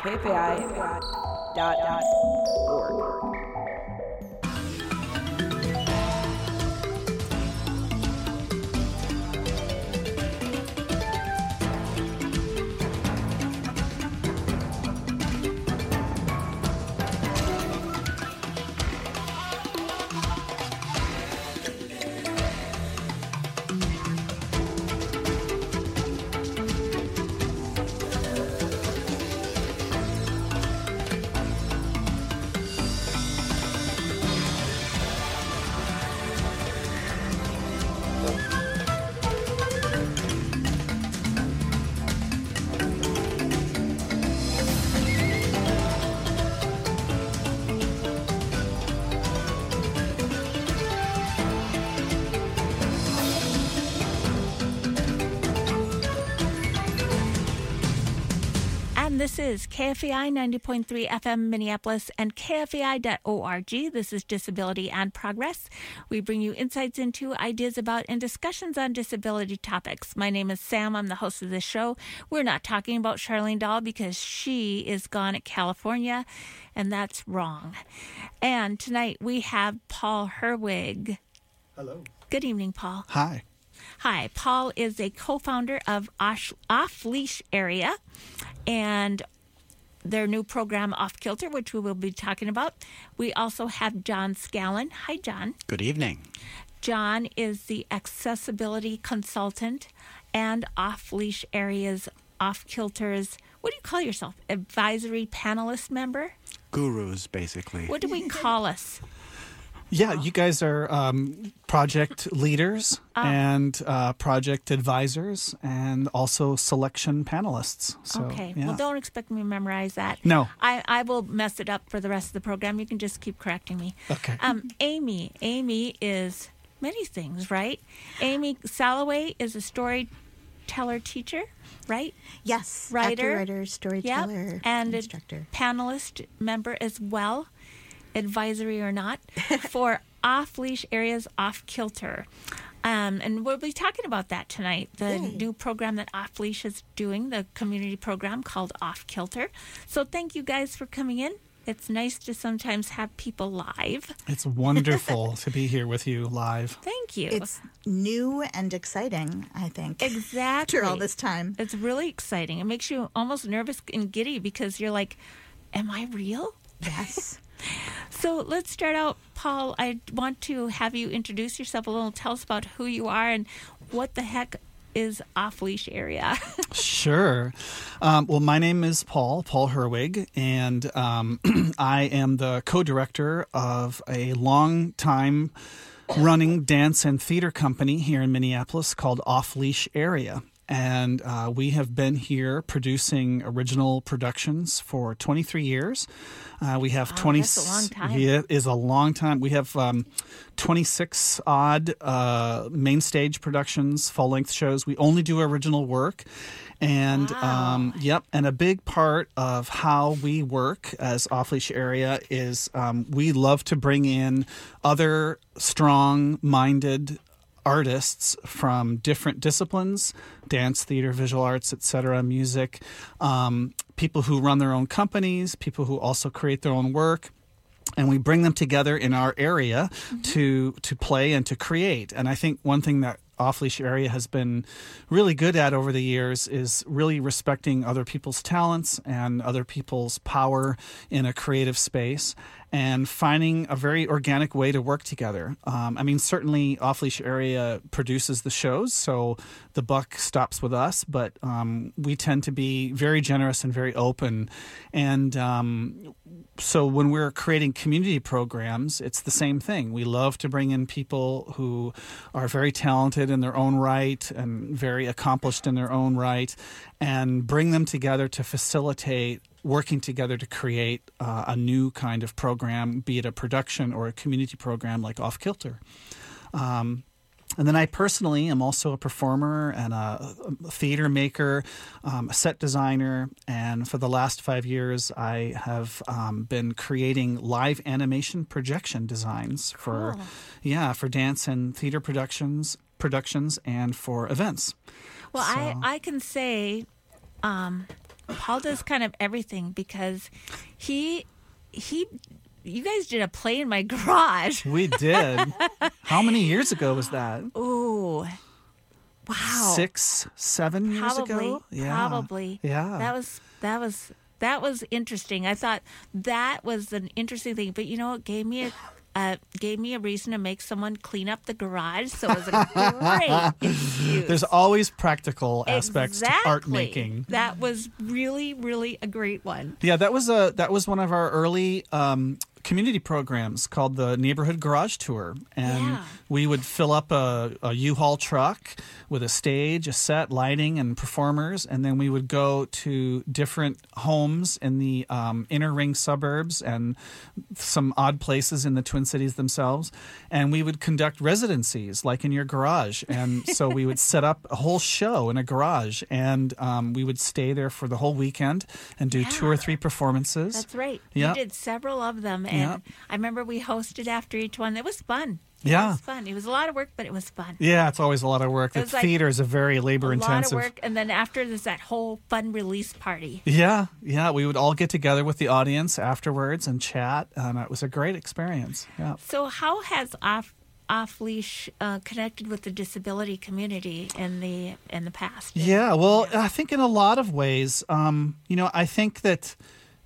kfi.org. This is KFEI 90.3 FM Minneapolis and KFEI.org. This is Disability and Progress. We bring you insights into, ideas about, and discussions on disability topics. My name is Sam. I'm the host of this show. We're not talking about Charlene Dahl because she is gone at California, and that's wrong. And tonight we have Paul Herwig. Hello. Good evening, Paul. Hi. Hi, Paul is a co-founder of Off Leash Area and their new program Off Kilter, which we will be talking about. We also have John Scallon. Hi, John. Good evening. John is the accessibility consultant and Off Leash Area's Off Kilter's, what do you call yourself? Advisory panelist member? Gurus, basically. What do we call us? Yeah, you guys are project leaders and project advisors and also selection panelists. So, okay. yeah. Well, don't expect me to memorize that. No. I will mess it up for the rest of the program. You can just keep correcting me. Okay. Amy. Amy is many things, right? Amy Salloway is a storyteller teacher, right? Yes. Writer. Actor, storyteller, Yep. And instructor. A panelist member as well, advisory or not, for Off Leash Area's Off Kilter. And we'll be talking about that tonight, the new program that Off Leash is doing, the community program called Off Kilter. So thank you guys for coming in. It's nice to sometimes have people live. It's wonderful to be here with you live. Thank you. It's new and exciting, I think. Exactly. After all this time. It's really exciting. It makes you almost nervous and giddy because you're like, am I real? Yes. So let's start out, Paul. I want to have you introduce yourself a little. Tell us about who you are and what the heck is Off Leash Area. Sure. Well, my name is Paul Herwig, and I am the co-director of a long-time running dance and theater company here in Minneapolis called Off Leash Area. And we have been here producing original productions for 23 years. We have That's a long time. It is a long time. We have 26 odd main stage productions, full length shows. We only do original work. And and a big part of how we work as Off Leash Area is we love to bring in other strong-minded artists from different disciplines, dance, theater, visual arts, etc., music, people who run their own companies, people who also create their own work. And we bring them together in our area to play and to create. And I think one thing that Off Leash Area has been really good at over the years is really respecting other people's talents and other people's power in a creative space and finding a very organic way to work together. Certainly Off Leash Area produces the shows, so the buck stops with us, but we tend to be very generous and very open. And so when we're creating community programs, it's the same thing. We love to bring in people who are very talented in their own right and very accomplished in their own right and bring them together to facilitate working together to create a new kind of program, be it a production or a community program like Off Kilter. And then I personally am also a performer and a theater maker, a set designer, and for the last 5 years I have been creating live animation projection designs for dance and theater productions and for events. Well, I can say Paul does kind of everything because you guys did a play in my garage. We did. How many years ago was that? Ooh. Wow. 6, 7 years ago? Probably. Yeah. That was interesting. I thought that was an interesting thing, but it gave me a reason to make someone clean up the garage. So it was a great excuse. There's always practical aspects to art making. That was really, really a great one. Yeah, that was one of our early community programs called the Neighborhood Garage Tour. And we would fill up a U-Haul truck with a stage, a set, lighting, and performers. And then we would go to different homes in the inner ring suburbs and some odd places in the Twin Cities themselves. And we would conduct residencies like in your garage. And so we would set up a whole show in a garage. And we would stay there for the whole weekend and do 2 or 3 performances. That's right. Yep. You did several of them. And I remember we hosted after each one. It was fun. It was fun. It was a lot of work, but it was fun. Yeah, it's always a lot of work. The theater is a very labor-intensive. A lot of work, and then after there's that whole fun release party. Yeah. We would all get together with the audience afterwards and chat, and it was a great experience. Yeah. So how has Off Leash connected with the disability community in the past? Yeah, well, I think in a lot of ways, I think that,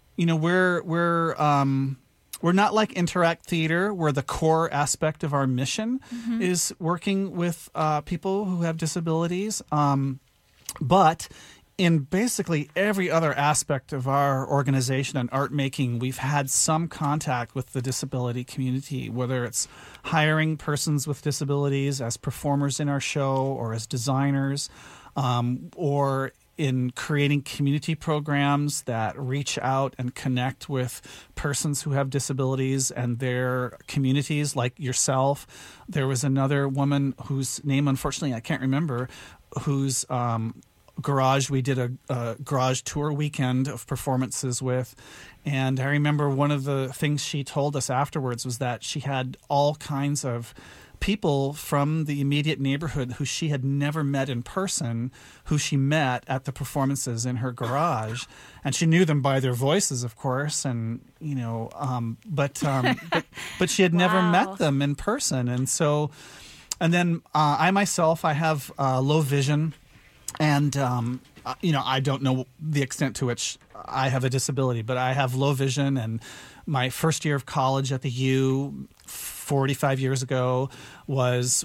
we're not like Interact Theater, where the core aspect of our mission is working with people who have disabilities. But in basically every other aspect of our organization and art making, we've had some contact with the disability community, whether it's hiring persons with disabilities as performers in our show or as designers, or in creating community programs that reach out and connect with persons who have disabilities and their communities, like yourself. There was another woman whose name, unfortunately, I can't remember, whose garage we did a garage tour weekend of performances with. And I remember one of the things she told us afterwards was that she had all kinds of people from the immediate neighborhood who she had never met in person, who she met at the performances in her garage, and she knew them by their voices, of course, and but she had never met them in person, and then I myself, I have low vision, and I don't know the extent to which I have a disability, but I have low vision, and my first year of college at the U 45 years ago was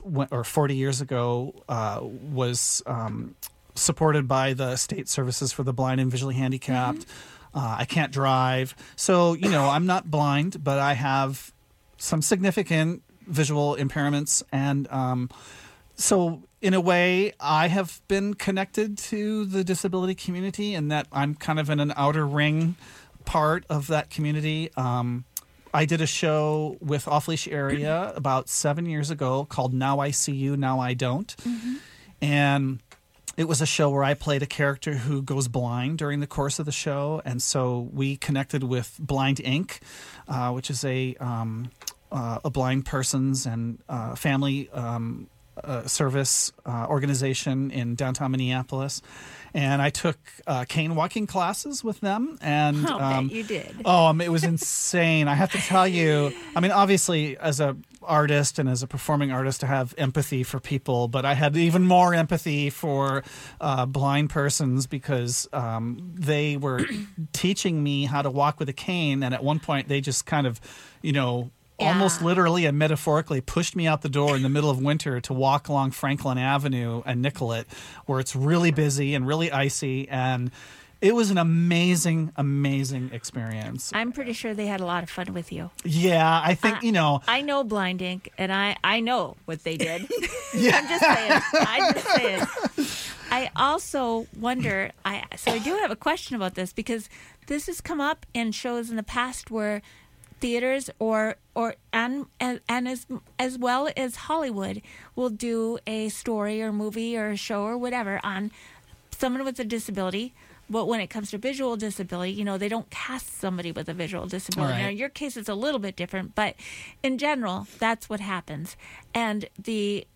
supported by the State Services for the Blind and Visually Handicapped. I can't drive. So, I'm not blind, but I have some significant visual impairments. And so in a way, I have been connected to the disability community in that I'm kind of in an outer ring part of that community. I did a show with Off Leash Area about 7 years ago called Now I See You, Now I Don't. And it was a show where I played a character who goes blind during the course of the show. And so we connected with Blind Inc., which is a blind persons and family service organization in downtown Minneapolis. And I took cane walking classes with them. And I'll bet you did. It was insane. I have to tell you, obviously, as an artist and as a performing artist, I have empathy for people, but I had even more empathy for blind persons because they were teaching me how to walk with a cane. And at one point, they just kind of, almost literally and metaphorically pushed me out the door in the middle of winter to walk along Franklin Avenue and Nicollet, where it's really busy and really icy. And it was an amazing, amazing experience. I'm pretty sure they had a lot of fun with you. Yeah, I think, I know Blind Inc., and I know what they did. I'm just saying. I also wonder, so I do have a question about this, because this has come up in shows in the past where theaters and as well as Hollywood will do a story or movie or a show or whatever on someone with a disability. But when it comes to visual disability, they don't cast somebody with a visual disability. Right. Now, in your case, it's a little bit different, but in general, that's what happens. And the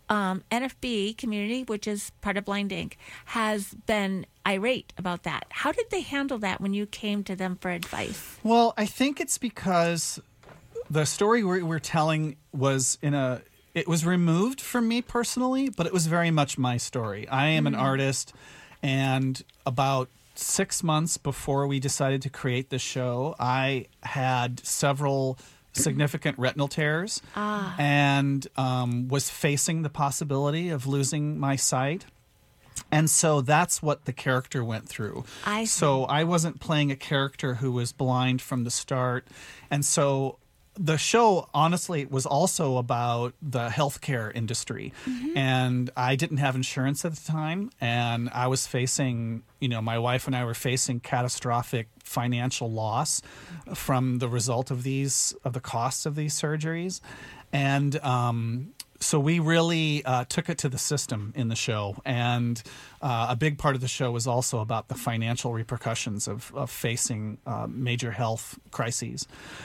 NFB community, which is part of Blind Inc., has been irate about that. How did they handle that when you came to them for advice? Well, I think it's because the story we're telling was it was removed from me personally, but it was very much my story. I am an artist, and about 6 months before we decided to create this show, I had several significant retinal tears and was facing the possibility of losing my sight. And so that's what the character went through. So I wasn't playing a character who was blind from the start. And so the show, honestly, was also about the healthcare industry. And I didn't have insurance at the time. And I was facing, my wife and I were facing catastrophic financial loss from the result of the costs of these surgeries. And so we really took it to the system in the show. And a big part of the show was also about the financial repercussions of facing major health crises.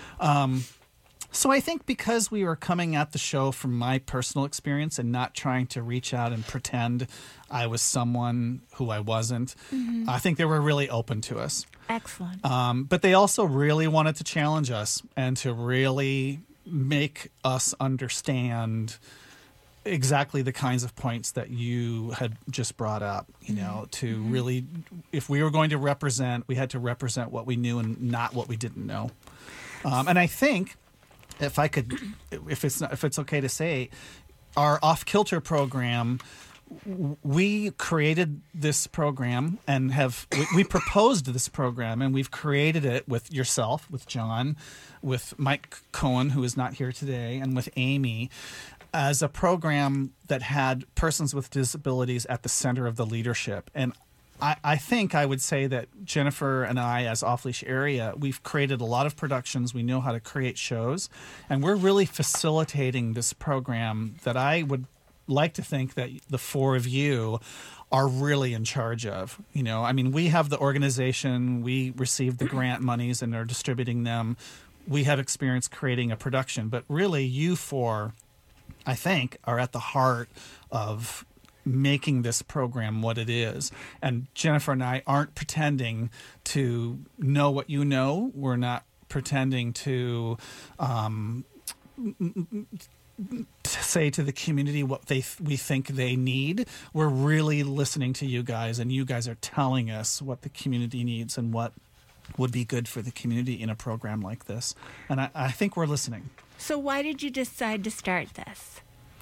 So I think because we were coming at the show from my personal experience and not trying to reach out and pretend I was someone who I wasn't, I think they were really open to us. Excellent. But they also really wanted to challenge us and to really make us understand exactly the kinds of points that you had just brought up, to really, if we were going to represent, we had to represent what we knew and not what we didn't know. And I think, if it's okay to say, our Off Kilter program, we created this program and we proposed this program, and we've created it with yourself, with John, with Mike Cohen, who is not here today, and with Amy, as a program that had persons with disabilities at the center of the leadership. And I think I would say that Jennifer and I, as Off Leash Area, we've created a lot of productions. We know how to create shows, and we're really facilitating this program that I would like to think that the four of you are really in charge of. We have the organization, we received the grant monies and are distributing them. We have experience creating a production, but really you four, I think, are at the heart of making this program what it is. And Jennifer and I aren't pretending to know what you know. We're not pretending to say to the community what we think they need. We're really listening to you guys, and you guys are telling us what the community needs and what would be good for the community in a program like this. And I think we're listening. So why did you decide to start this?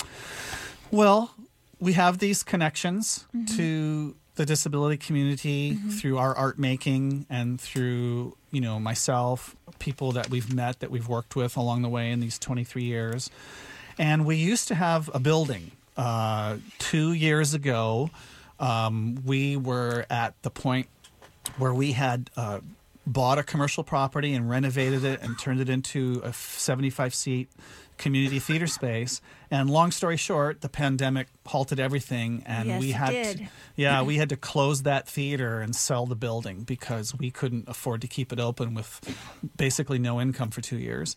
Well, we have these connections to the disability community through our art making and through, myself, people that we've met, that we've worked with along the way in these 23 years. And we used to have a building. 2 years ago, we were at the point where we had bought a commercial property and renovated it and turned it into a 75-seat community theater space. And long story short, the pandemic halted everything, and we had to close that theater and sell the building because we couldn't afford to keep it open with basically no income for 2 years.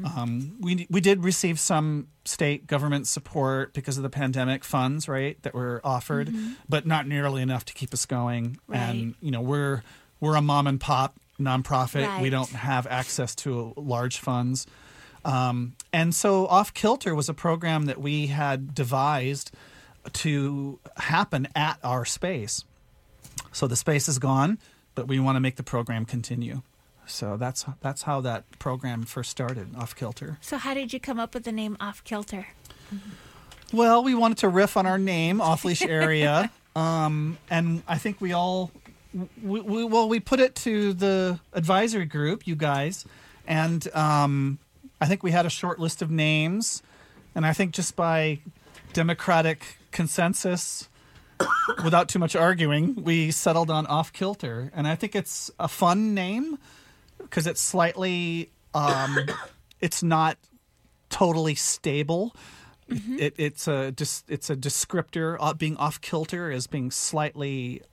We did receive some state government support because of the pandemic funds, right, that were offered, but not nearly enough to keep us going. Right. And we're a mom and pop nonprofit. Right. We don't have access to large funds. And so Off Kilter was a program that we had devised to happen at our space. So the space is gone, but we want to make the program continue. So that's how that program first started, Off Kilter. So how did you come up with the name Off Kilter? Well, we wanted to riff on our name, Off Leash Area. And I think we put it to the advisory group, you guys, and I think we had a short list of names, and I think just by democratic consensus, without too much arguing, we settled on Off Kilter. And I think it's a fun name because it's slightly, it's not totally stable. It's a descriptor. Being off kilter is being slightly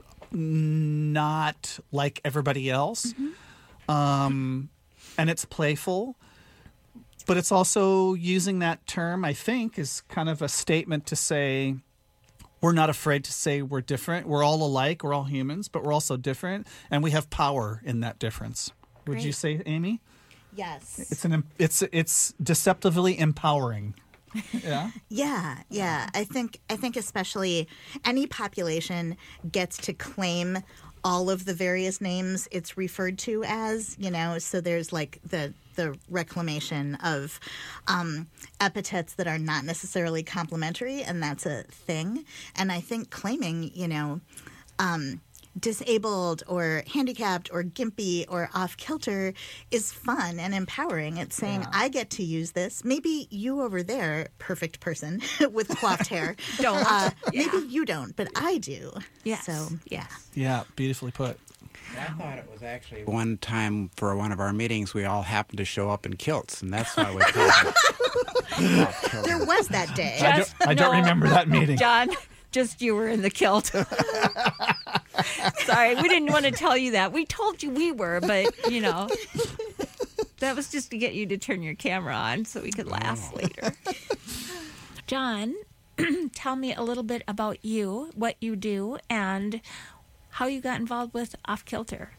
not like everybody else, and it's playful. But it's also using that term, I think, is kind of a statement to say we're not afraid to say we're different. We're all alike. We're all humans, but we're also different, and we have power in that difference. Would you Great. say, Amy? Yes. It's deceptively empowering. Yeah. Yeah. I think especially any population gets to claim all of the various names it's referred to as, so there's like the reclamation of epithets that are not necessarily complimentary, and that's a thing. And I think claiming, disabled or handicapped or gimpy or off kilter is fun and empowering. It's saying, I get to use this. Maybe you over there, perfect person with coiffed hair, Don't. maybe you don't, but I do. Yes. So Yeah, beautifully put. I thought it was actually one time for one of our meetings, we all happened to show up in kilts, and that's why we called it. there was that day. I don't remember that meeting. John, just you were in the kilt. Sorry, we didn't want to tell you that. We told you we were, but, that was just to get you to turn your camera on so we could laugh later. John, tell me a little bit about you, what you do, and how you got involved with Off Kilter.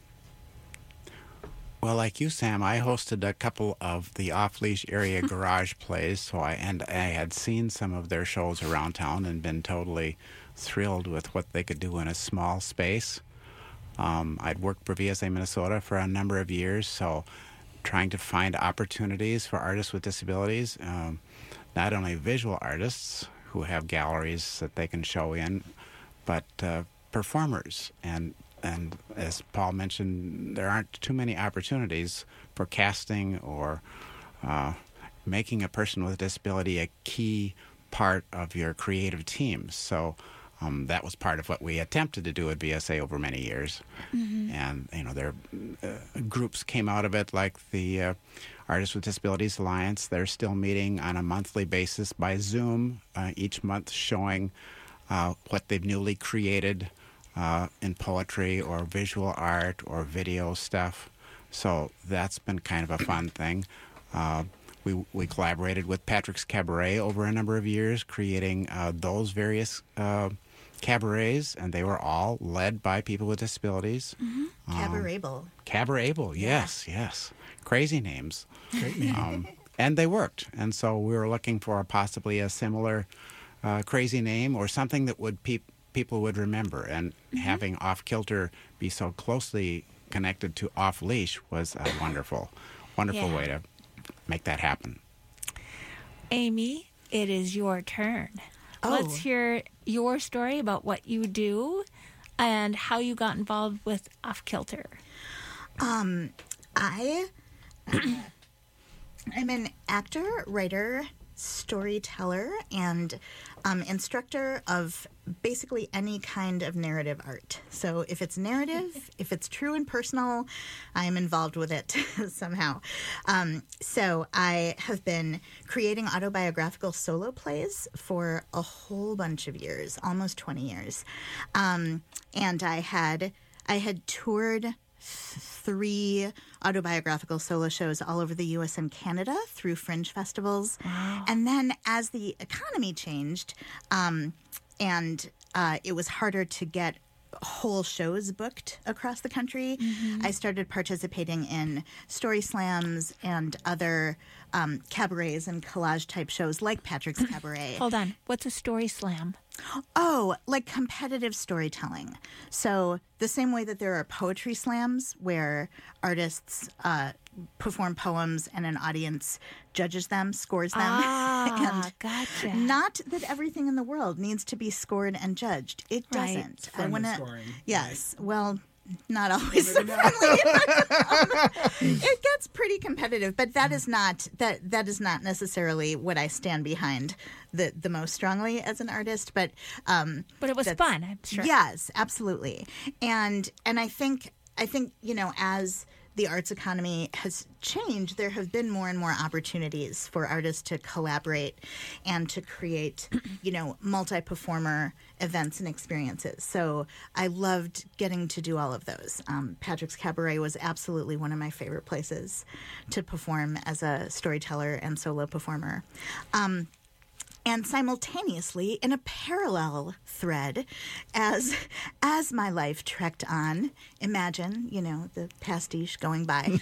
Well, like you, Sam, I hosted a couple of the off-leash area garage plays, so I had seen some of their shows around town and been totally thrilled with what they could do in a small space. I'd worked for VSA Minnesota for a number of years, so trying to find opportunities for artists with disabilities, not only visual artists who have galleries that they can show in, but performers. And as Paul mentioned, there aren't too many opportunities for casting or making a person with a disability a key part of your creative team. So that was part of what we attempted to do at VSA over many years. Mm-hmm. And, there groups came out of it like the Artists with Disabilities Alliance. They're still meeting on a monthly basis by Zoom each month, showing what they've newly created in poetry or visual art or video stuff. So that's been kind of a fun thing. We collaborated with Patrick's Cabaret over a number of years, creating those various cabarets, and they were all led by people with disabilities. Mm-hmm. Cabaret-able, yes. Crazy names. Great name. And they worked. And so we were looking for possibly a similar crazy name or something that would people would remember. And having Off Kilter be so closely connected to Off Leash was a wonderful way to make that happen. Amy, it is your turn. Let's hear your story about what you do and how you got involved with Off Kilter. I'm an actor, writer, storyteller, and instructor of basically any kind of narrative art. So if it's narrative, if it's true and personal, I'm involved with it somehow. So I have been creating autobiographical solo plays for a whole bunch of years, almost 20 years. And I had toured 3 autobiographical solo shows all over the U.S. and Canada through fringe festivals. Wow. And then as the economy changed and it was harder to get whole shows booked across the country, I started participating in story slams and other cabarets and collage-type shows like Patrick's Cabaret. Hold on. What's a story slam? Oh, like competitive storytelling. So the same way that there are poetry slams where artists perform poems and an audience judges them, scores them. And gotcha. Not that everything in the world needs to be scored and judged. It doesn't. I want to. Yes. Right. Well, not always so friendly. It gets pretty competitive, but that is not necessarily what I stand behind the most strongly as an artist. But it was fun, I'm sure. Yes, absolutely. And I think as the arts economy has changed, there have been more and more opportunities for artists to collaborate and to create, multi-performer events and experiences. So I loved getting to do all of those. Patrick's Cabaret was absolutely one of my favorite places to perform as a storyteller and solo performer. And simultaneously, in a parallel thread, as my life trekked on, imagine, the pastiche going by.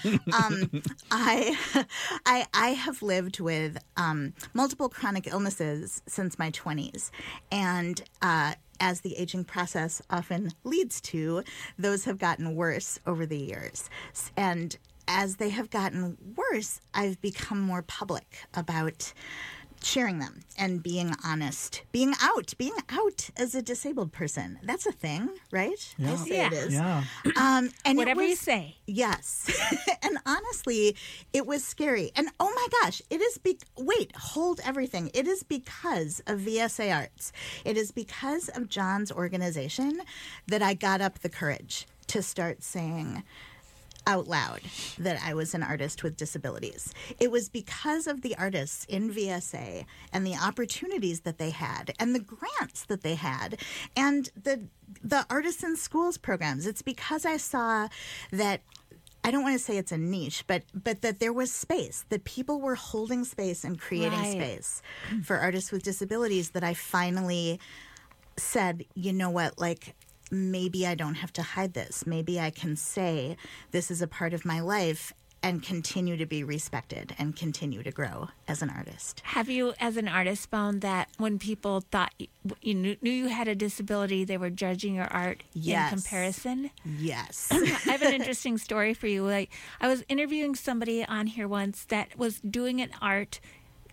I have lived with multiple chronic illnesses since my 20s, and as the aging process often leads to, those have gotten worse over the years. And as they have gotten worse, I've become more public about sharing them and being honest, being out as a disabled person. That's a thing, right? Yeah. I say it is. Yeah. And Whatever you say. Yes. And honestly, it was scary. And oh my gosh, it is hold everything. It is because of VSA Arts. It is because of John's organization that I got up the courage to start saying out loud that I was an artist with disabilities. It was because of the artists in VSA and the opportunities that they had and the grants that they had and the Artists in Schools programs. It's because I saw that, I don't want to say it's a niche, but that there was space, that people were holding space and creating space for artists with disabilities, that I finally said, you know what, maybe I don't have to hide this. Maybe I can say this is a part of my life and continue to be respected and continue to grow as an artist. Have you, as an artist, found that when people thought you knew you had a disability, they were judging your art in comparison? Yes. I have an interesting story for you. I was interviewing somebody on here once that was doing an art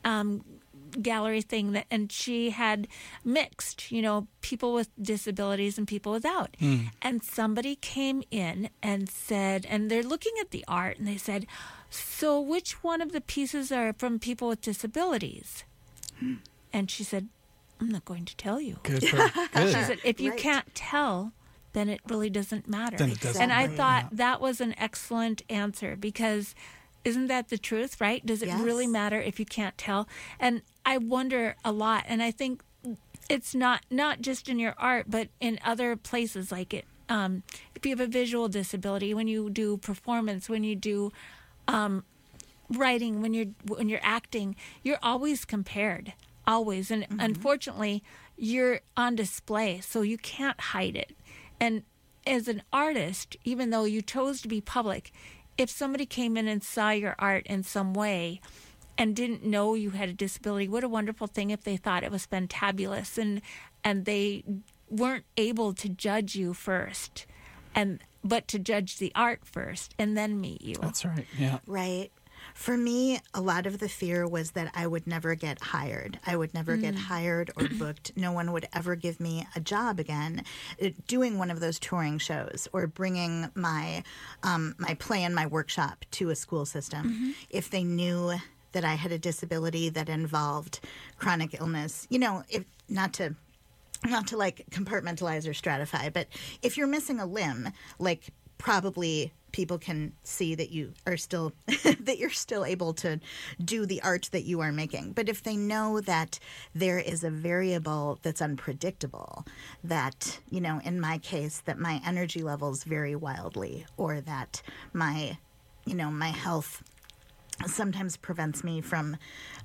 gallery thing, and she had mixed, people with disabilities and people without. And somebody came in and said, and they're looking at the art, and they said, so which one of the pieces are from people with disabilities? And she said, I'm not going to tell you. Good. She said, if you can't tell, then it really doesn't matter. Then it doesn't and I matter, thought that was an excellent answer, because isn't that the truth, right? Does it really matter if you can't tell? And I wonder a lot, and I think it's not just in your art, but in other places like it. If you have a visual disability, when you do performance, when you do writing, when you're acting, you're always compared, always. And unfortunately, you're on display, so you can't hide it. And as an artist, even though you chose to be public, if somebody came in and saw your art in some way and didn't know you had a disability, what a wonderful thing if they thought it was fantabulous and they weren't able to judge you first, but to judge the art first and then meet you. That's right. Yeah. Right. For me, a lot of the fear was that I would never get hired. I would never get hired or booked. No one would ever give me a job again doing one of those touring shows or bringing my my play and my workshop to a school system if they knew that I had a disability that involved chronic illness. If not to compartmentalize or stratify, but if you're missing a limb, probably people can see that you are still that you're still able to do the art that you are making. But if they know that there is a variable that's unpredictable, that, in my case, that my energy levels vary wildly, or that my health sometimes prevents me from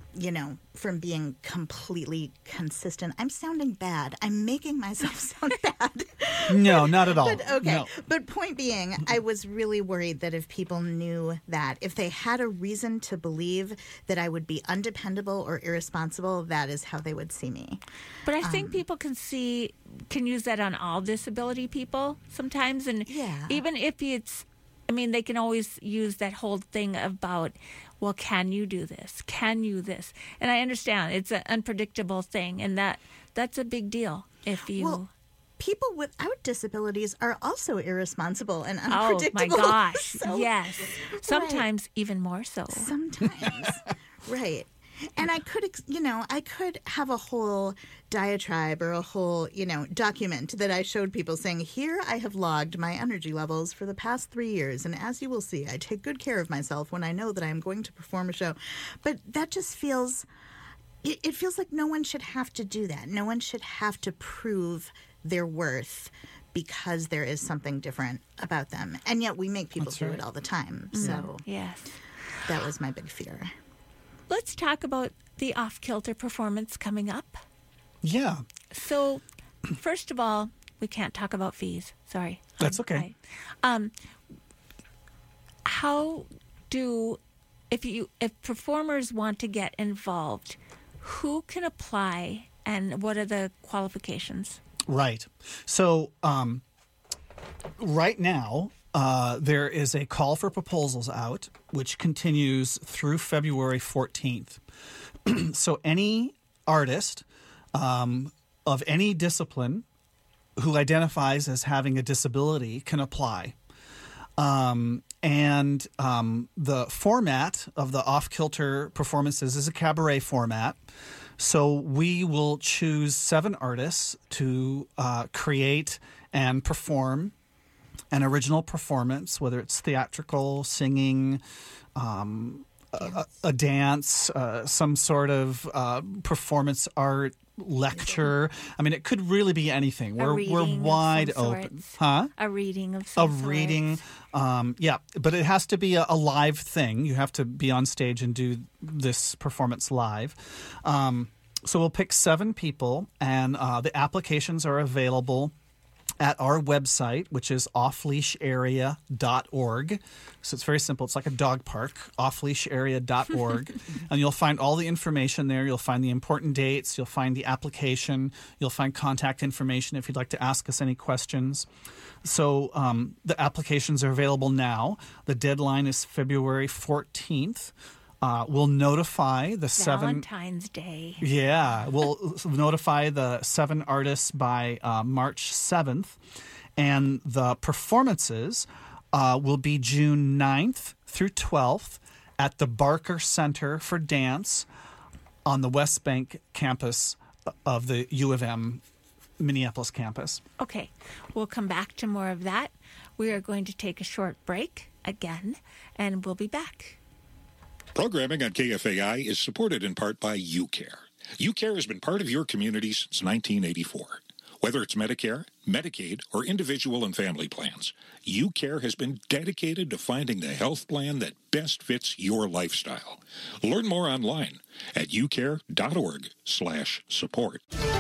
being completely consistent. I'm sounding bad. I'm making myself sound bad. No, not at all. But, okay. No. But point being, I was really worried that if people knew that, if they had a reason to believe that I would be undependable or irresponsible, that is how they would see me. But I think people can use that on all disability people sometimes. And even if they can always use that whole thing about, well, can you do this? Can you this? And I understand it's an unpredictable thing, and that's a big deal. If you... Well, people without disabilities are also irresponsible and unpredictable. Oh, my gosh. So, yes. Sometimes even more so. Sometimes. Right. And I could, I could have a whole diatribe or a whole, document that I showed people saying, here I have logged my energy levels for the past 3 years. And as you will see, I take good care of myself when I know that I am going to perform a show. But that just feels, it feels like no one should have to do that. No one should have to prove their worth because there is something different about them. And yet we make people do it all the time. So Yes. that was my big fear. Let's talk about the Off-Kilter performance coming up. Yeah. So, first of all, we can't talk about fees. Sorry. That's okay. How do, if performers want to get involved, who can apply and what are the qualifications? Right. So right now, there is a call for proposals out, which continues through February 14th. So any artist of any discipline who identifies as having a disability can apply. And the format of the Off-Kilter performances is a cabaret format. So we will choose 7 artists to create and perform an original performance, whether it's theatrical, singing, a dance, some sort of performance art, lecture. I mean, it could really be anything. We're wide open. A reading of some sort. A reading. Yeah, but it has to be a live thing. You have to be on stage and do this performance live. So we'll pick 7 people, and the applications are available at our website, which is offleasharea.org. So it's very simple. It's like a dog park, offleasharea.org. And you'll find all the information there. You'll find the important dates. You'll find the application. You'll find contact information if you'd like to ask us any questions. So the applications are available now. The deadline is February 14th. We'll notify the 7... Valentine's Day. Yeah, we'll notify the 7 artists by March 7th. And the performances will be June 9th through 12th at the Barker Center for Dance on the West Bank campus of the U of M Minneapolis campus. Okay, we'll come back to more of that. We are going to take a short break again, and we'll be back. Programming on KFAI is supported in part by UCare. UCare has been part of your community since 1984. Whether it's Medicare, Medicaid, or individual and family plans, UCare has been dedicated to finding the health plan that best fits your lifestyle. Learn more online at ucare.org/support.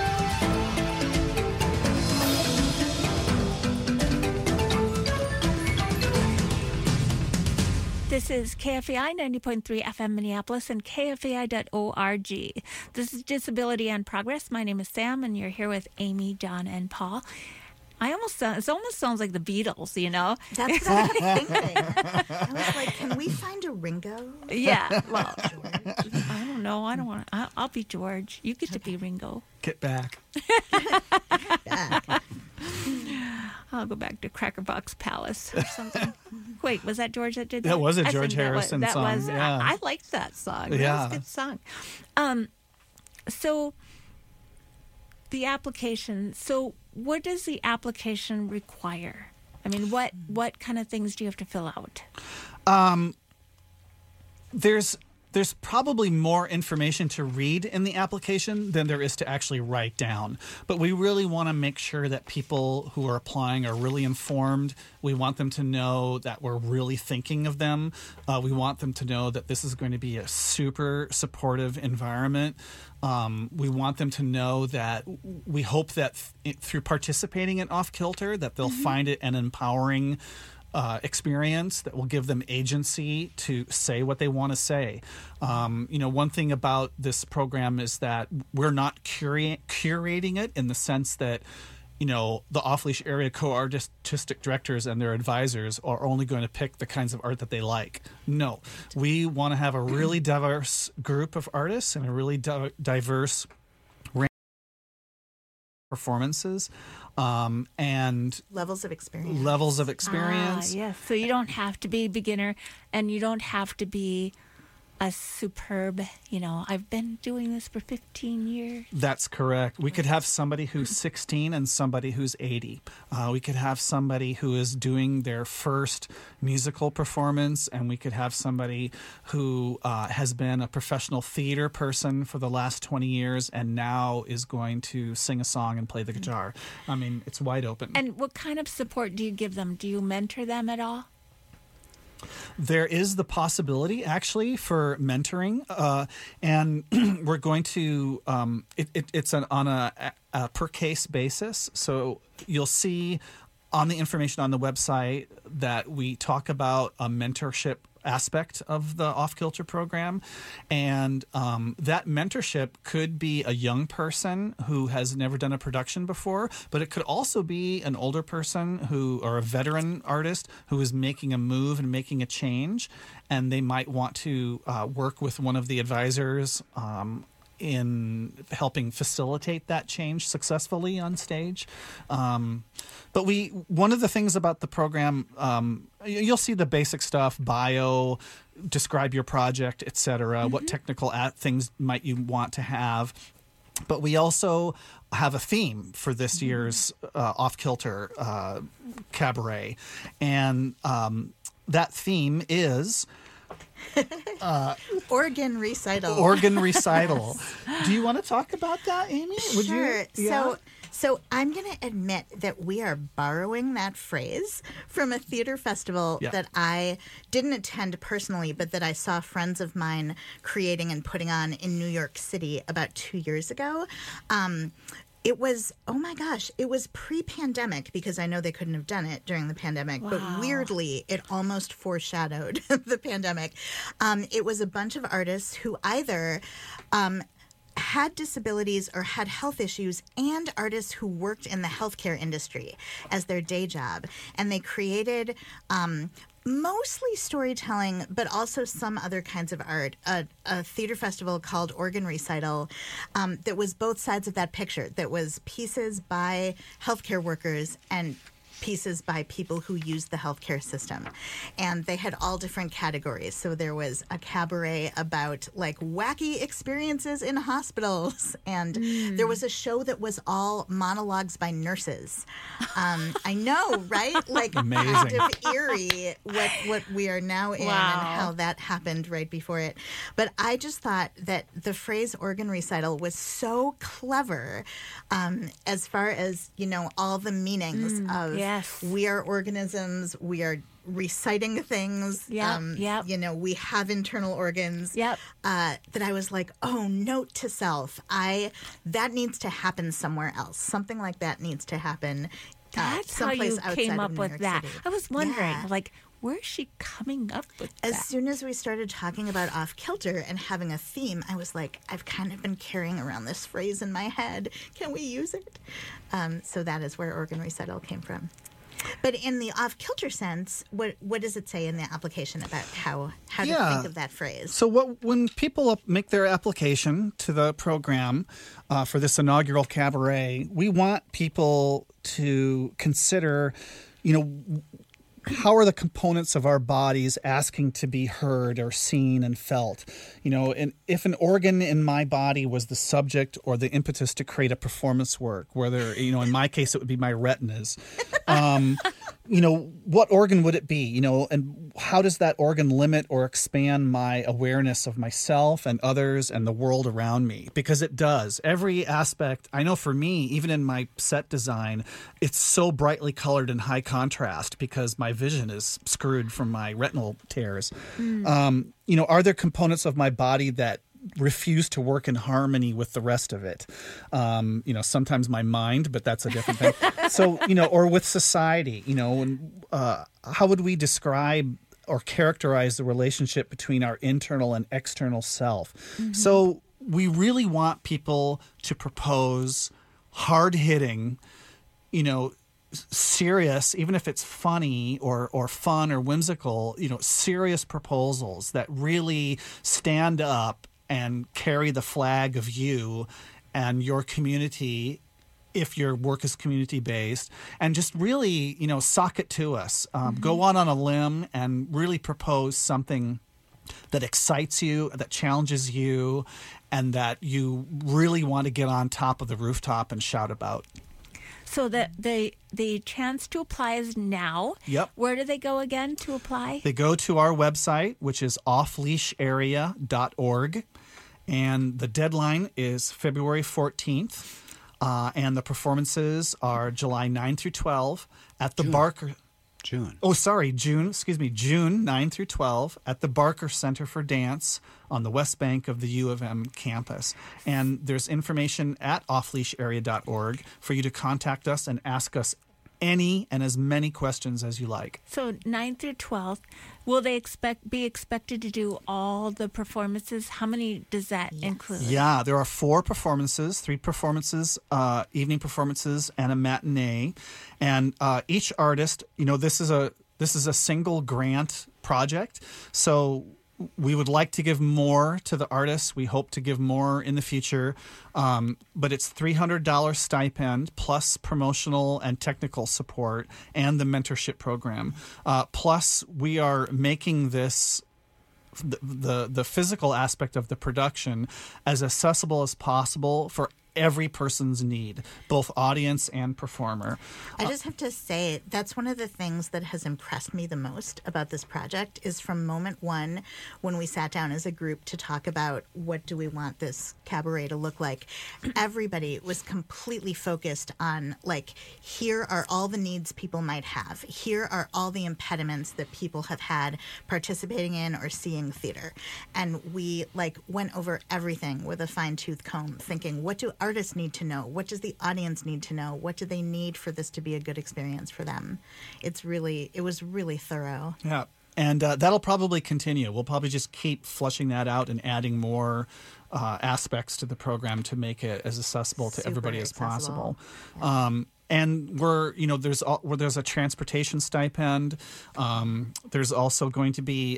This is KFAI 90.3 FM Minneapolis and KFAI.org. This is Disability and Progress. My name is Sam, and you're here with Amy, John, and Paul. It almost sounds like the Beatles, you know? That's what I was thinking. I was like, can we find a Ringo? Yeah, well, I don't know. I don't want to. I'll be George. You get to be Ringo. Get back. I'll go back to Cracker Box Palace or something. Wait, was that George that did that? That was a I George think Harrison song. That was, yeah. I liked that song. Yeah. That was a good song. So the application. So what does the application require? I mean, what kind of things do you have to fill out? There's probably more information to read in the application than there is to actually write down. But we really want to make sure that people who are applying are really informed. We want them to know that we're really thinking of them. We want them to know that this is going to be a super supportive environment. We want them to know that we hope that through participating in Off-Kilter that they'll find it an empowering experience that will give them agency to say what they want to say. One thing about this program is that we're not curating it in the sense that, the Off-Leash Area Co-Artistic Directors and their advisors are only going to pick the kinds of art that they like. No, we want to have a really diverse group of artists and a really diverse range of performances. And levels of experience. Yes. So you don't have to be beginner, and you don't have to be a superb, I've been doing this for 15 years. That's correct. We could have somebody who's 16 and somebody who's 80. We could have somebody who is doing their first musical performance, and we could have somebody who has been a professional theater person for the last 20 years and now is going to sing a song and play the guitar. I mean, it's wide open. And what kind of support do you give them? Do you mentor them at all? There is the possibility, actually, for mentoring, and we're going to. It's on a per case basis. So you'll see on the information on the website that we talk about a mentorship aspect of the Off Kilter program, and that mentorship could be a young person who has never done a production before, but it could also be an older person or a veteran artist who is making a move and making a change, and they might want to work with one of the advisors in helping facilitate that change successfully on stage. But one of the things about the program, you'll see the basic stuff, bio, describe your project, etc. What technical things might you want to have. But we also have a theme for this year's Off Kilter Cabaret. And that theme is... organ recital. Organ recital. Do you want to talk about that, Amy? Sure. So I'm going to admit that we are borrowing that phrase from a theater festival that I didn't attend personally, but that I saw friends of mine creating and putting on in New York City about 2 years ago. It was, oh my gosh, it was pre-pandemic because I know they couldn't have done it during the pandemic. Wow. But weirdly, it almost foreshadowed the pandemic. It was a bunch of artists who either had disabilities or had health issues, and artists who worked in the healthcare industry as their day job. And they created... mostly storytelling, but also some other kinds of art. A theater festival called Organ Recital that was both sides of that picture. That was pieces by healthcare workers and pieces by people who use the healthcare system. And they had all different categories. So there was a cabaret about like wacky experiences in hospitals. And there was a show that was all monologues by nurses. I know, right? Like amazing. Kind of eerie what we are now in and how that happened right before it. But I just thought that the phrase organ recital was so clever as far as, all the meanings of we are organisms, we are reciting things, we have internal organs, that I was like, oh, note to self, that needs to happen somewhere else. Something like that needs to happen That's how you came up with that. City. I was wondering, where's she coming up with that? As soon as we started talking about Off Kilter and having a theme, I was like, I've kind of been carrying around this phrase in my head. Can we use it? So that is where Organ Recital came from. But in the Off Kilter sense, what does it say in the application about how to think of that phrase? So when people make their application to the program for this inaugural cabaret, we want people to consider, how are the components of our bodies asking to be heard or seen and felt? And if an organ in my body was the subject or the impetus to create a performance work, whether, in my case, it would be my retinas, what organ would it be? And how does that organ limit or expand my awareness of myself and others and the world around me? Because it does. Every aspect, I know for me, even in my set design, it's so brightly colored and high contrast because my vision is screwed from my retinal tears. Are there components of my body that refuse to work in harmony with the rest of it? Sometimes my mind, but that's a different thing. So, or with society, how would we describe or characterize the relationship between our internal and external self? Mm-hmm. So we really want people to propose hard-hitting, serious, even if it's funny or fun or whimsical, serious proposals that really stand up and carry the flag of you and your community, if your work is community-based, and just really, sock it to us. Go on a limb and really propose something that excites you, that challenges you, and that you really want to get on top of the rooftop and shout about. So the chance to apply is now. Yep. Where do they go again to apply? They go to our website, which is offleasharea.org, and the deadline is February 14th, and the performances are July 9 through 12 at the Barker... June. Oh, sorry, June 9 through 12 at the Barker Center for Dance on the west bank of the U of M campus. And there's information at offleasharea.org for you to contact us and ask us as many questions as you like. So 9 through 12, will they be expected to do all the performances? How many does that include? Yeah, there are 4 performances, 3 performances, evening performances, and a matinee. And each artist, this is a single grant project, so we would like to give more to the artists. We hope to give more in the future. But it's $300 stipend plus promotional and technical support and the mentorship program. Plus, we are making this the physical aspect of the production as accessible as possible for every person's need, both audience and performer. I just have to say, that's one of the things that has impressed me the most about this project is from moment one, when we sat down as a group to talk about what do we want this cabaret to look like, everybody was completely focused on, here are all the needs people might have. Here are all the impediments that people have had participating in or seeing theater. And we, went over everything with a fine-tooth comb, thinking, what do artists need to know? What does the audience need to know? What do they need for this to be a good experience for them? It was really thorough. Yeah. And that'll probably continue. We'll probably just keep flushing that out and adding more aspects to the program to make it as accessible to everybody as possible. Yeah. And there's a transportation stipend. There's also going to be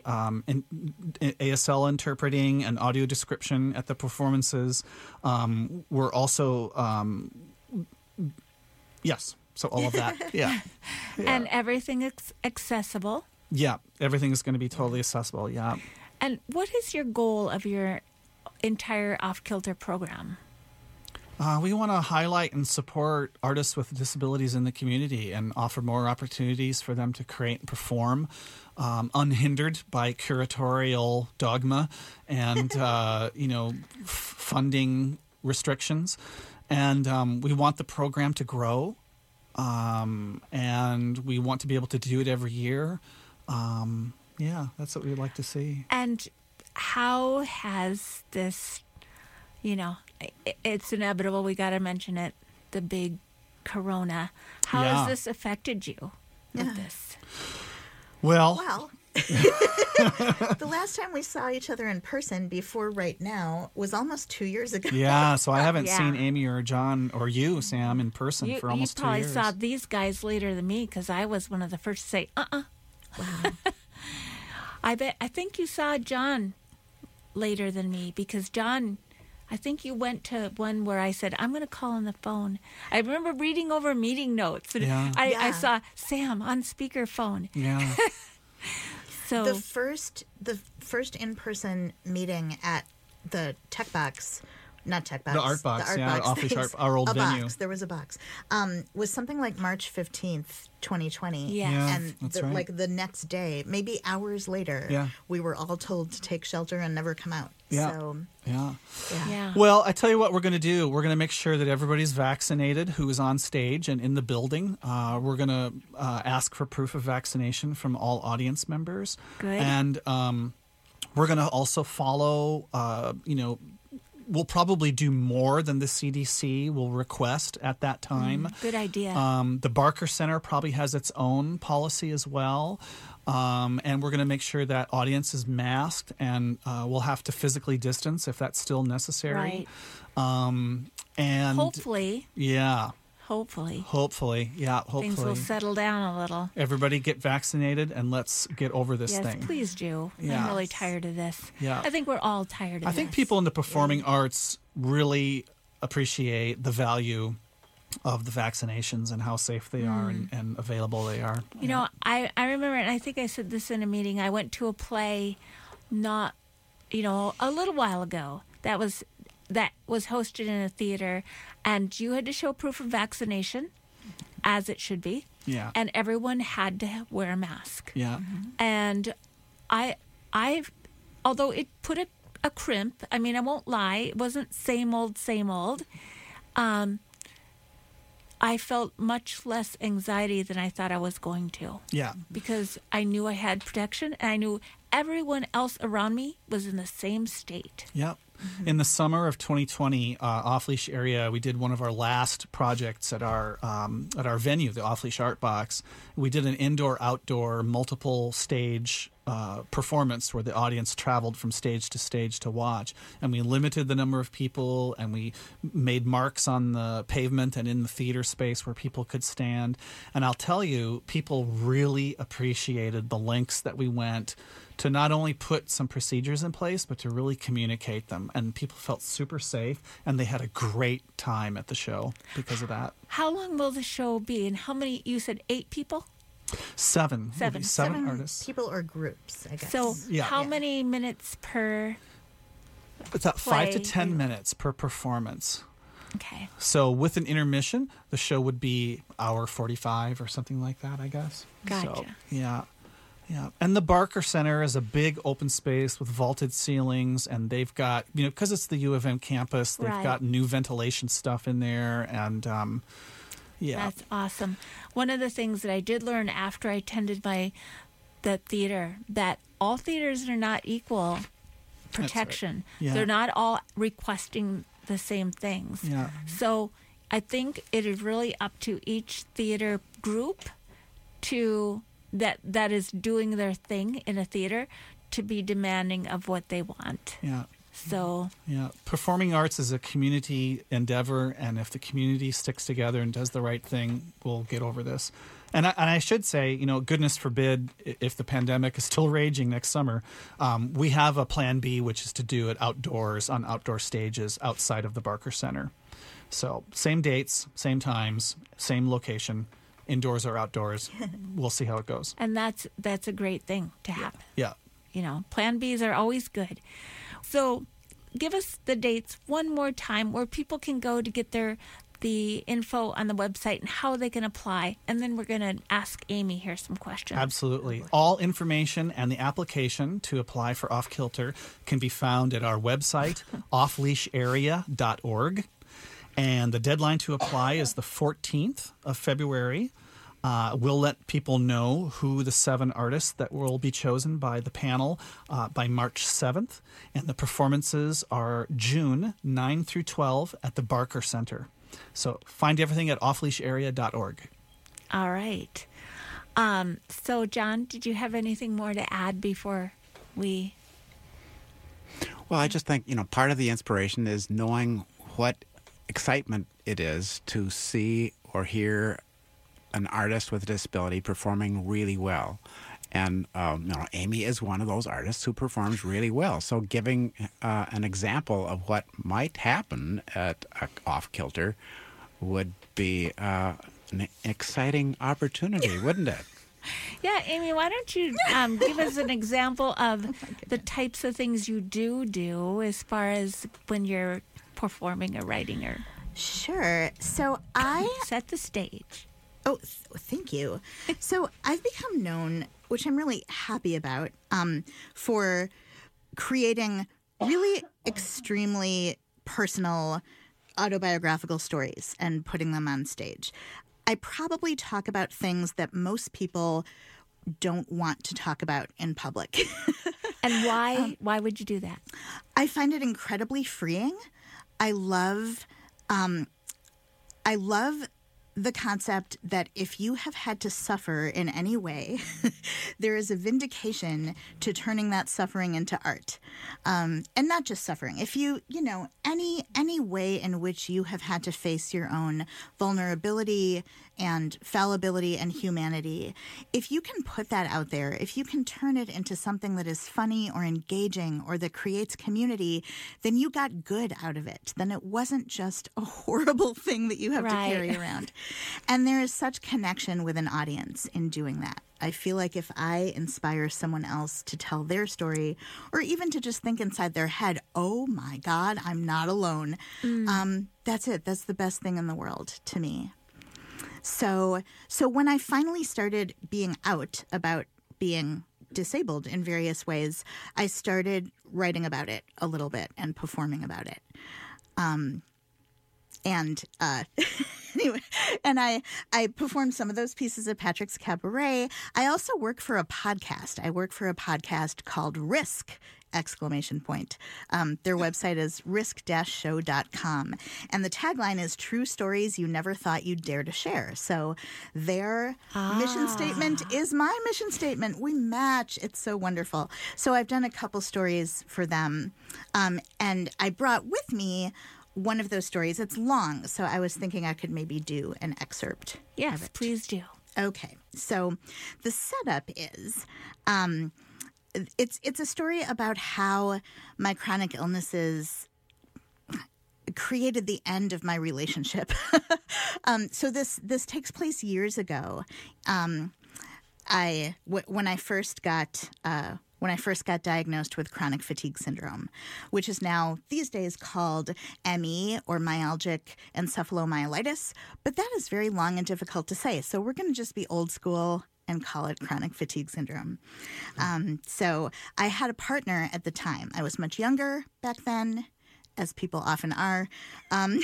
ASL interpreting and audio description at the performances. We're also yes. So all of that, yeah. And everything is accessible. Yeah, everything is going to be totally accessible. Yeah. And what is your goal of your entire Off Kilter program? We want to highlight and support artists with disabilities in the community and offer more opportunities for them to create and perform unhindered by curatorial dogma and, funding restrictions. And we want the program to grow, and we want to be able to do it every year. That's what we'd like to see. And how has this, it's inevitable, we got to mention it, the big corona. How has this affected you with this? Well, the last time we saw each other in person before right now was almost 2 years ago. Yeah, so I haven't seen Amy or John or you, Sam, in person for almost 2 years. You probably saw these guys later than me because I was one of the first to say, Wow. I think you saw John later than me because John, I think you went to one where I said, I'm going to call on the phone. I remember reading over meeting notes. And I saw Sam on speakerphone. Yeah. So the first in-person meeting at the Tech Box, not Tech Box. The Art Box, Box, our old venue. Box, there was a box. Was something like March 15th, 2020. Yeah. And that's right. the next day, maybe hours later, we were all told to take shelter and never come out. Yeah. So, yeah. Well, I tell you what we're going to do. We're going to make sure that everybody's vaccinated who is on stage and in the building. We're going to ask for proof of vaccination from all audience members. Good. And we're going to also follow, we'll probably do more than the CDC will request at that time. Good idea. The Barker Center probably has its own policy as well. And we're going to make sure that audience is masked, and we'll have to physically distance if that's still necessary. Right. And hopefully. Yeah. Hopefully. Hopefully. Things will settle down a little. Everybody get vaccinated and let's get over this thing. Yes, please do. Yeah. I'm really tired of this. Yeah. I think we're all tired of this. I think people in the performing arts really appreciate the value of the vaccinations and how safe they are and available they are. I remember, and I think I said this in a meeting, I went to a play not, a little while ago that was hosted in a theater, and you had to show proof of vaccination, as it should be. Yeah. And everyone had to wear a mask. Yeah. And I although it put a crimp, I mean, I won't lie, it wasn't same old. I felt much less anxiety than I thought I was going to. Yeah. Because I knew I had protection, and I knew everyone else around me was in the same state. Yep. In the summer of 2020, Off Leash Area, we did one of our last projects at our venue, the Off Leash Art Box. We did an indoor-outdoor multiple stage performance where the audience traveled from stage to watch, and we limited the number of people, and we made marks on the pavement and in the theater space where people could stand. And I'll tell you, people really appreciated the lengths that we went to not only put some procedures in place, but to really communicate them. And people felt super safe, and they had a great time at the show because of that. How long will the show be, and how many? You said 8 people? Seven Seven artists. People or groups, I guess. So how many minutes per It's about 5 to play? 10 minutes per performance. Okay. So with an intermission, the show would be hour 45 or something like that, I guess. Gotcha. So, yeah. And the Barker Center is a big open space with vaulted ceilings, and they've got, because it's the U of M campus, they've got new ventilation stuff in there, and That's awesome. One of the things that I did learn after I attended the theater, that all theaters are not equal protection. Right. Yeah. They're not all requesting the same things. Yeah. So I think it is really up to each theater group that is doing their thing in a theater to be demanding of what they want. Yeah. So performing arts is a community endeavor, and if the community sticks together and does the right thing, we'll get over this. And I should say, goodness forbid, if the pandemic is still raging next summer, we have a plan B, which is to do it outdoors on outdoor stages outside of the Barker Center. So same dates, same times, same location, indoors or outdoors. We'll see how it goes. and that's a great thing to happen. Yeah. Plan Bs are always good. So give us the dates one more time where people can go to get the info on the website and how they can apply. And then we're going to ask Amy here some questions. Absolutely. All information and the application to apply for Off Kilter can be found at our website, offleasharea.org. And the deadline to apply is the 14th of February. We'll let people know who the 7 artists that will be chosen by the panel by March 7th. And the performances are June 9 through 12 at the Barker Center. So find everything at offleasharea.org. All right. So, John, did you have anything more to add before we... Well, I just think, part of the inspiration is knowing what excitement it is to see or hear an artist with a disability performing really well. And, Amy is one of those artists who performs really well. So giving an example of what might happen at Off Kilter would be an exciting opportunity, wouldn't it? Yeah, Amy, why don't you give us an example of the types of things you do as far as when you're performing or writing or... Sure. So set the stage. Oh, thank you. So I've become known, which I'm really happy about, for creating really extremely personal autobiographical stories and putting them on stage. I probably talk about things that most people don't want to talk about in public. And why? Why would you do that? I find it incredibly freeing. I love the concept that if you have had to suffer in any way, there is a vindication to turning that suffering into art. And not just suffering. If any way in which you have had to face your own vulnerability and fallibility and humanity, if you can put that out there, if you can turn it into something that is funny or engaging or that creates community, then you got good out of it. Then it wasn't just a horrible thing that you have to carry around. And there is such connection with an audience in doing that. I feel like if I inspire someone else to tell their story, or even to just think inside their head, oh my God, I'm not alone. That's it. That's the best thing in the world to me. So when I finally started being out about being disabled in various ways, I started writing about it a little bit and performing about it. Anyway, and I performed some of those pieces at Patrick's Cabaret. I also work for a podcast. I work for a podcast called Risk! Their website is risk-show.com. And the tagline is True Stories You Never Thought You'd Dare to Share. So their mission statement is my mission statement. We match. It's so wonderful. So I've done a couple stories for them. And I brought with me one of those stories. It's long, so I was thinking I could maybe do an excerpt. Yes, please do. Okay, so the setup is it's a story about how my chronic illnesses created the end of my relationship. So this takes place years ago. When I first got diagnosed with chronic fatigue syndrome, which is now these days called ME or myalgic encephalomyelitis, but that is very long and difficult to say. So we're going to just be old school and call it chronic fatigue syndrome. So I had a partner at the time. I was much younger back then, as people often are. And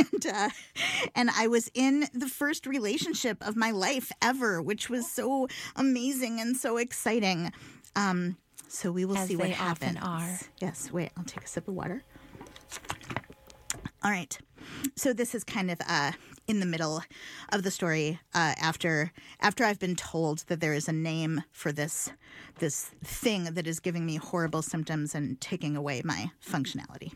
I was in the first relationship of my life ever, which was so amazing and so exciting. So we will see what happens. Often are. Yes, wait, I'll take a sip of water. All right. So this is kind of in the middle of the story after I've been told that there is a name for this thing that is giving me horrible symptoms and taking away my functionality.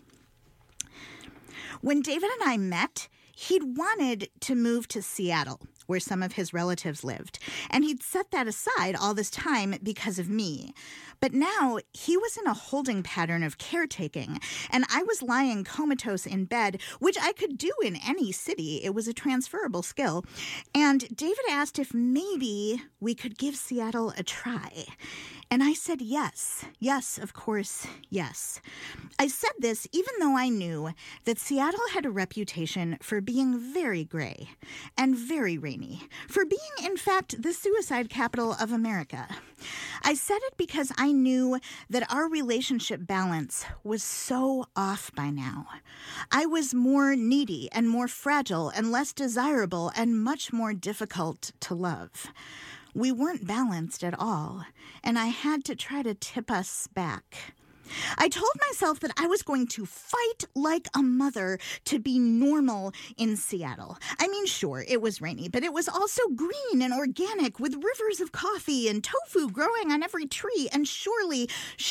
When David and I met, he'd wanted to move to Seattle, where some of his relatives lived, and he'd set that aside all this time because of me. But now he was in a holding pattern of caretaking, and I was lying comatose in bed, which I could do in any city. It was a transferable skill. And David asked if maybe we could give Seattle a try. And I said yes. Yes, of course, yes. I said this even though I knew that Seattle had a reputation for being very gray and very rainy, for being, in fact, the suicide capital of America. I said it because I knew that our relationship balance was so off by now. I was more needy and more fragile and less desirable and much more difficult to love. We weren't balanced at all, and I had to try to tip us back. I told myself that I was going to fight like a mother to be normal in Seattle. I mean, sure, it was rainy, but it was also green and organic with rivers of coffee and tofu growing on every tree. And surely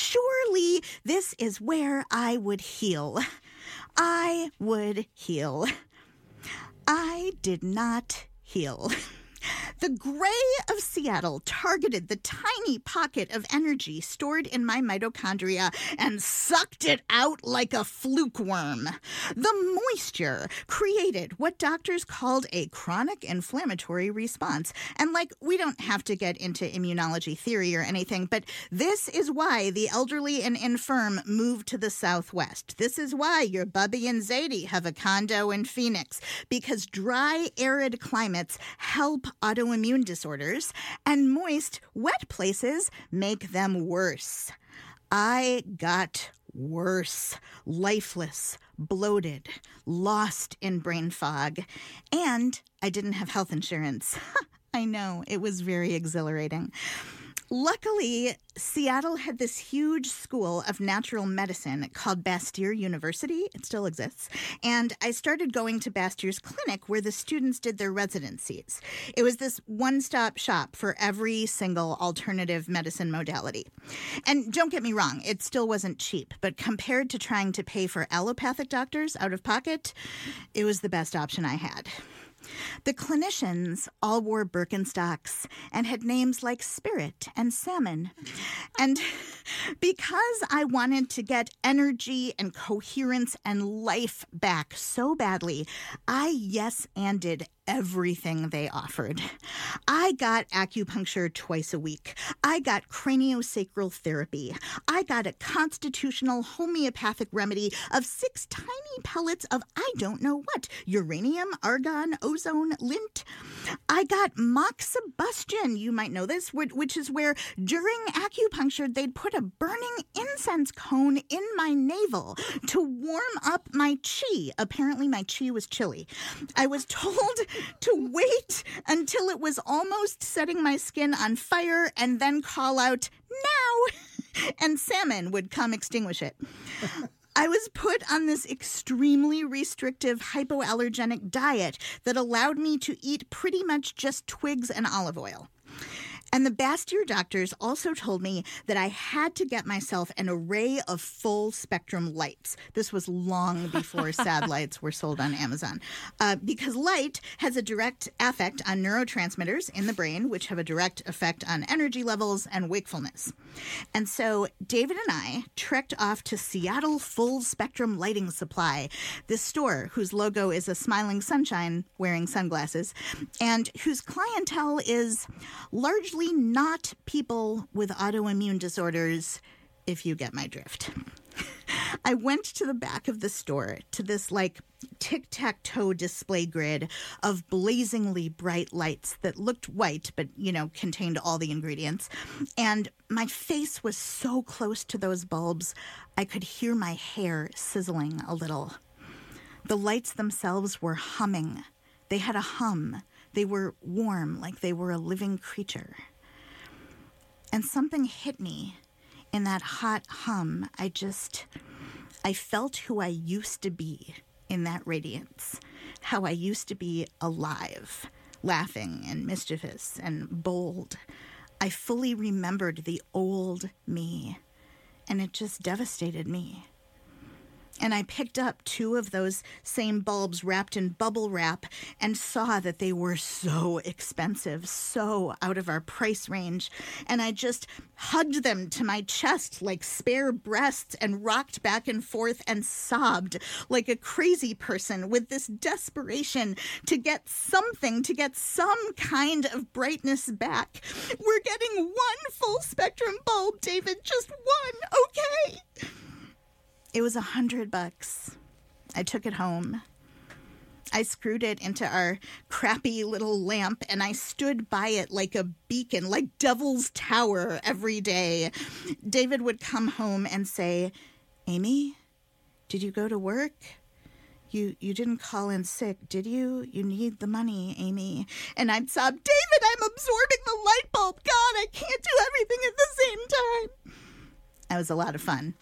this is where I would heal. I would heal. I did not heal. The gray of Seattle targeted the tiny pocket of energy stored in my mitochondria and sucked it out like a fluke worm. The moisture created what doctors called a chronic inflammatory response. And we don't have to get into immunology theory or anything, but this is why the elderly and infirm move to the Southwest. This is why your Bubby and Zadie have a condo in Phoenix, because dry, arid climates help autoimmune disorders, and moist, wet places make them worse. I got worse, lifeless, bloated, lost in brain fog, and I didn't have health insurance. I know, it was very exhilarating. Luckily, Seattle had this huge school of natural medicine called Bastyr University. It still exists. And I started going to Bastyr's clinic where the students did their residencies. It was this one-stop shop for every single alternative medicine modality. And don't get me wrong, it still wasn't cheap. But compared to trying to pay for allopathic doctors out of pocket, it was the best option I had. The clinicians all wore Birkenstocks and had names like Spirit and Salmon. And because I wanted to get energy and coherence and life back so badly, I yes-anded everything they offered. I got acupuncture twice a week. I got craniosacral therapy. I got a constitutional homeopathic remedy of 6 tiny pellets of I don't know what, uranium, argon, ozone, lint. I got moxibustion, you might know this, which is where during acupuncture they'd put a burning incense cone in my navel to warm up my chi. Apparently my chi was chilly. I was told to wait until it was almost setting my skin on fire and then call out, now, and Salmon would come extinguish it. I was put on this extremely restrictive hypoallergenic diet that allowed me to eat pretty much just twigs and olive oil. And the Bastyr doctors also told me that I had to get myself an array of full-spectrum lights. This was long before sad lights were sold on Amazon. Because light has a direct effect on neurotransmitters in the brain, which have a direct effect on energy levels and wakefulness. And so David and I trekked off to Seattle Full Spectrum Lighting Supply, this store whose logo is a smiling sunshine wearing sunglasses, and whose clientele is largely not people with autoimmune disorders, if you get my drift. I went to the back of the store to this tic-tac-toe display grid of blazingly bright lights that looked white but, contained all the ingredients. And my face was so close to those bulbs, I could hear my hair sizzling a little. The lights themselves were humming. They had a hum. They were warm, like they were a living creature. And something hit me in that hot hum. I felt who I used to be in that radiance, how I used to be alive, laughing and mischievous and bold. I fully remembered the old me, and it just devastated me. And I picked up 2 of those same bulbs wrapped in bubble wrap and saw that they were so expensive, so out of our price range. And I just hugged them to my chest like spare breasts and rocked back and forth and sobbed like a crazy person with this desperation to get something, to get some kind of brightness back. We're getting 1 full spectrum bulb, David, just 1, okay? It was $100. I took it home. I screwed it into our crappy little lamp, and I stood by it like a beacon, like Devil's Tower every day. David would come home and say, Amy, did you go to work? You didn't call in sick, did you? You need the money, Amy. And I'd sob, David, I'm absorbing the light bulb. God, I can't do everything at the same time. That was a lot of fun.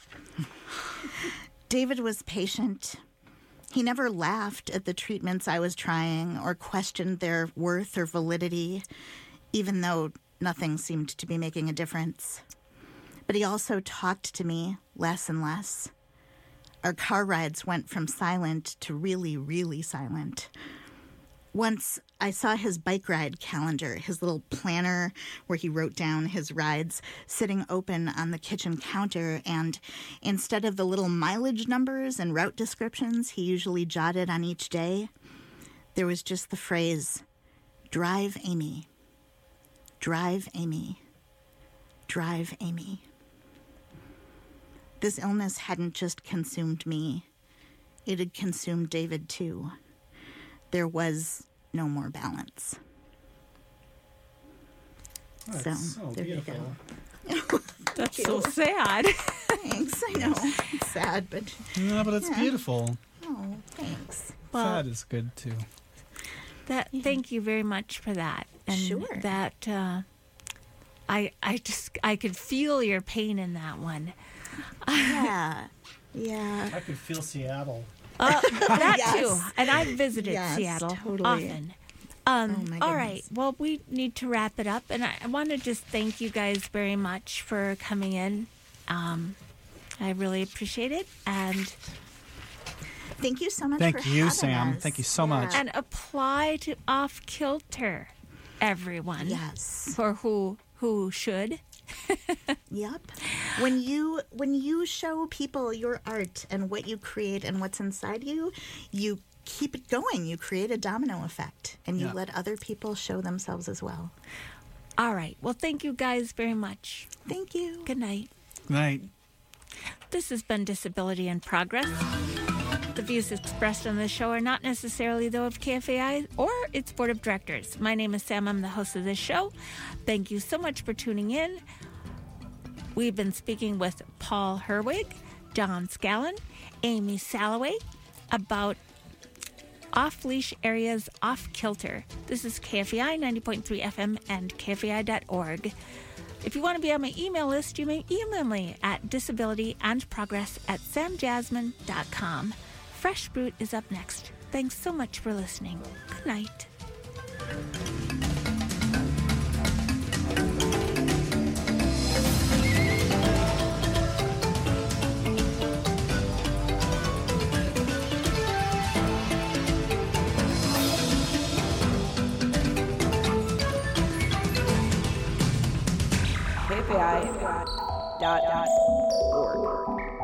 David was patient. He never laughed at the treatments I was trying or questioned their worth or validity, even though nothing seemed to be making a difference. But he also talked to me less and less. Our car rides went from silent to really, really silent. Once I saw his bike ride calendar, his little planner where he wrote down his rides, sitting open on the kitchen counter, and instead of the little mileage numbers and route descriptions he usually jotted on each day, there was just the phrase, drive Amy, drive Amy, drive Amy. This illness hadn't just consumed me, it had consumed David too. There was no more balance. That's so there beautiful. you go. That's so sad. Thanks. I know. It's sad, but... No, but it's beautiful. Oh, thanks. Well, Sad is good, too. Thank you very much for that. And Sure. That, I could feel your pain in that one. Yeah. Yeah. I could feel Seattle. That Yes. too. And I've visited Yes, Seattle totally. often. Oh, my all right. goodness. Well, we need to wrap it up. And I want to just thank you guys very much for coming in. I really appreciate it. And Thank you so much Thank for you, having Sam. us. Thank you so much. And apply to Off Kilter, everyone. Yes. Or who should. Yep. When you show people your art and what you create and what's inside you, you keep it going. You create a domino effect, and you let other people show themselves as well. All right. Well, thank you guys very much. Thank you. Good night. Good night. This has been Disability in Progress. The views expressed on this show are not necessarily those of KFAI or its board of directors. My name is Sam. I'm the host of this show. Thank you so much for tuning in. We've been speaking with Paul Herwig, John Scallon, Amy Salloway about off-leash areas off kilter. This is KFAI 90.3 FM and KFAI.org. If you want to be on my email list, you may email me at disabilityandprogress@samjasmine.com. Fresh Fruit is up next. Thanks so much for listening. Good night. KFAI.org.